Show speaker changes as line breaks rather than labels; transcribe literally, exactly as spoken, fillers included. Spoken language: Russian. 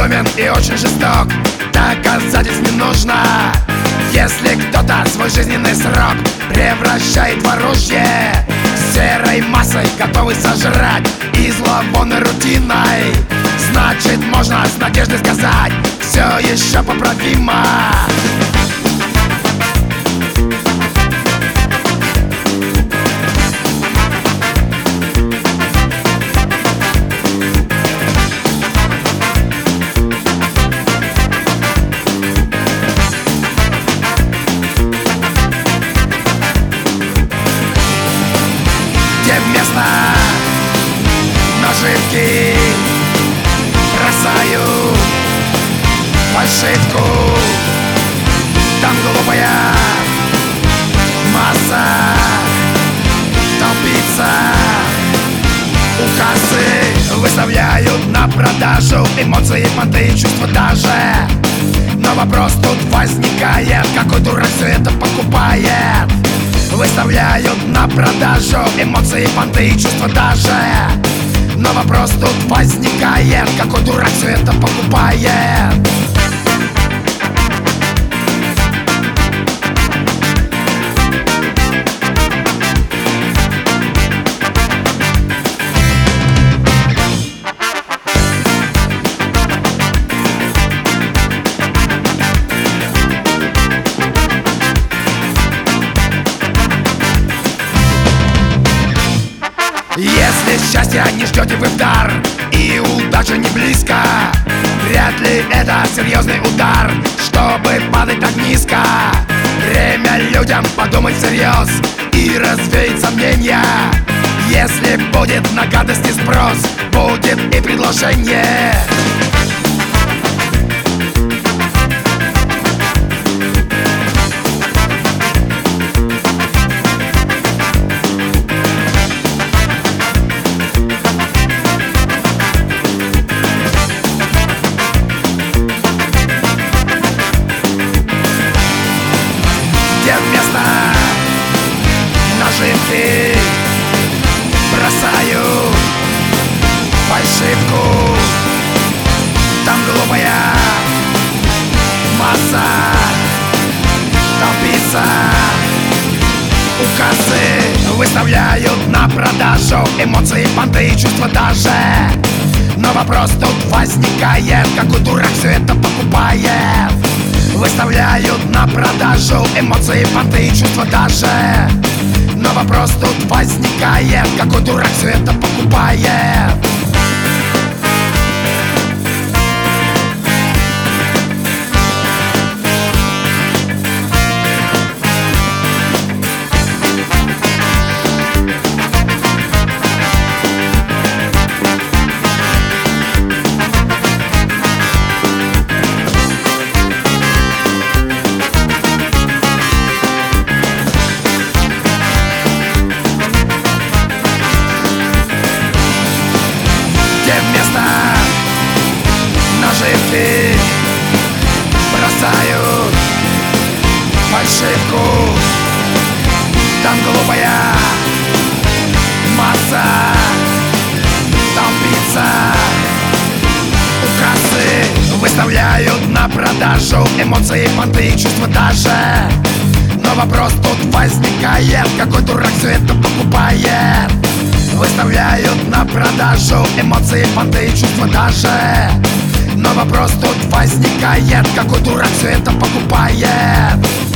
бескромен и очень жесток. Доказательств не нужно, если кто-то свой жизненный срок превращает в оружие, серой массой готовый сожрать и зловонной рутиной. Значит, можно с надеждой сказать: все еще поправимо. Где место наживки бросаю фальшивку, там глупая масса толпится. У кассы выставляют на продажу эмоции, понты и чувства даже. Но вопрос тут возникает: какой дурак все это покупает? Выставляют на продажу эмоции, понты и чувства даже. Но вопрос тут возникает: какой дурак все это покупает? Если счастья не ждете вы в дар и удача не близко, вряд ли это серьезный удар, чтобы падать так низко. Время людям подумать всерьез и развеять сомнения. Если будет на гадости спрос, будет и предложение. Вместо наживки бросаю фальшивку, там глупая масса толпится. У кассы выставляют на продажу эмоции, понты и чувства даже. Но вопрос тут возникает: какой дурак все это покупает? Выставляют на продажу эмоции, понты и чувства даже. Но вопрос тут возникает: какой дурак все это покупает? Вместо наживки бросаю фальшивку, там глупая масса толпится. У кассы выставляют на продажу эмоции, понты и чувства даже. Но вопрос тут возникает: какой дурак все это покупает? Выставляют на продажу эмоции, понты и чувства даже. Но вопрос тут возникает: какой дурак все это покупает?